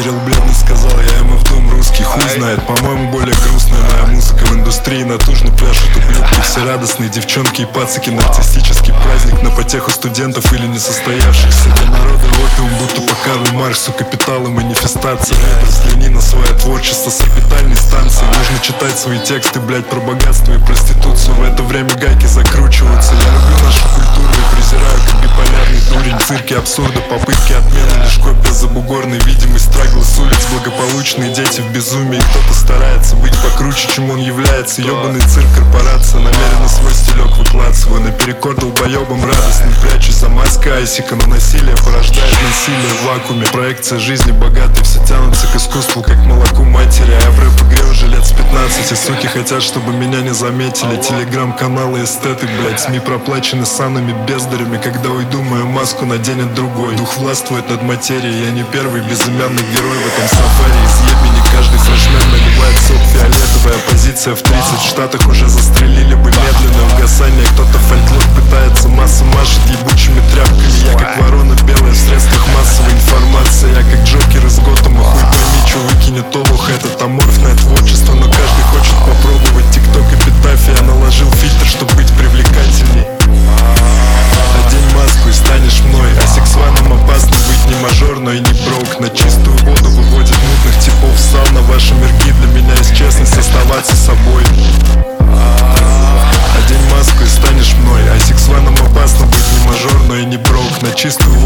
Кирилл бледный сказал, я ему в дом русский. Хуй знает, по-моему, более грустная моя музыка. В индустрии натужно пляшут ублюдки. Все радостные девчонки и пацики. Нарциссический праздник на потеху студентов или несостоявшихся. Для народа опиум, будто по Карлу Марксу. Капитал и манифестация. Взгляни на свое творчество с орбитальной станции. Нужно читать свои тексты, блять, про богатство и проституцию. В это время гайки закручиваются. Я люблю нашу культуру и презираю как биполярный дурень. Цирки абсурда, попытки отмены, лишь копия забугорной видимость. Страглы с улиц, благополучные дети в безумии. Кто-то старается быть покруче, чем он является. Ёбаный цирк, корпорация, намеренно свой стилек выкладываю. Наперекор долбоёбам радостно прячусь за маской айсика. Но насилие порождает насилие в вакууме. Проекция жизни богатой, все тянутся к искусству, как к молоку матери. А я в рэп-игре уже лет с 15. И суки хотят, чтобы меня не заметили. Телеграм-каналы, эстеты, блять, СМИ проплачены санами, бездарями. Когда уйду, мою маску наденет другой. Дух властвует над материей, я не первый безымянный герой в этом сафари. Из ебени каждый флешмен наливает сок фиолетовый. Оппозиция в 30 штатах уже застрелили бы медленное угасание. Кто-то фольклор пытается, масса машет ебучими тряпками. Я как ворона белая в средствах массовой информации. Я как Джокер из Готэма, хуй пойми, чё выкинет олух. Это аморфное творчество, но каждый хочет попробовать. Тикток эпитафия, я наложил фильтр, чтобы быть привлекательней. Одень маску и станешь мной. А сексуальным опасно быть не мажор, но и не брок. На чистую воду выводит мутных типов в сауна. Ваши мирки для меня есть честность оставаться собой. Одень маску и станешь мной. А сексуальным опасно быть не мажор, но и не брок. На чистую